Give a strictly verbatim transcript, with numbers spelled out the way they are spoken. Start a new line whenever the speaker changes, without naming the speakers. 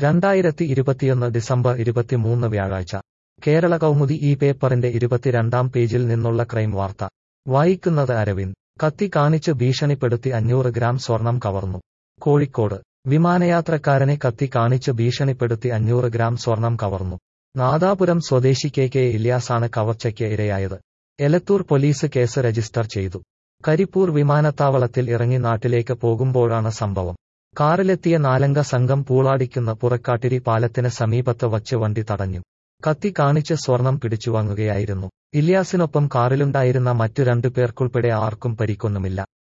രണ്ടായിരത്തി ഇരുപത്തിയൊന്ന് ഡിസംബർ ഇരുപത്തിമൂന്ന് വ്യാഴാഴ്ച കേരള കൗമുദി ഈ പേപ്പറിന്റെ ഇരുപത്തിരണ്ടാം പേജിൽ നിന്നുള്ള ക്രൈം വാർത്ത വായിക്കുന്നത് അരവിന്ദ്. കത്തി കാണിച്ച് ഭീഷണിപ്പെടുത്തി അഞ്ഞൂറ് ഗ്രാം സ്വർണം കവർന്നു. കോഴിക്കോട് വിമാനയാത്രക്കാരനെ കത്തി കാണിച്ച് ഭീഷണിപ്പെടുത്തി അഞ്ഞൂറ് ഗ്രാം സ്വർണം കവർന്നു. നാദാപുരം സ്വദേശി കെ കെ ഇല്യാസാണ് കവർച്ചയ്ക്ക് ഇരയായത്. എലത്തൂർ പോലീസ് കേസ് രജിസ്റ്റർ ചെയ്തു. കരിപ്പൂർ വിമാനത്താവളത്തിൽ ഇറങ്ങി നാട്ടിലേക്ക് പോകുമ്പോഴാണ് സംഭവം. കാറിലെത്തിയ നാലംഗ സംഘം പൂളാടിക്കുന്ന പുറക്കാട്ടിരി പാലത്തിന് സമീപത്ത് വച്ച് വണ്ടി തടഞ്ഞു. കത്തി കാണിച്ച് സ്വർണം പിടിച്ചുവാങ്ങുകയായിരുന്നു. ഇല്യാസിനൊപ്പം കാറിലുണ്ടായിരുന്ന മറ്റു രണ്ടു പേർക്കുൾപ്പെടെ ആർക്കും പരിക്കൊന്നുമില്ല.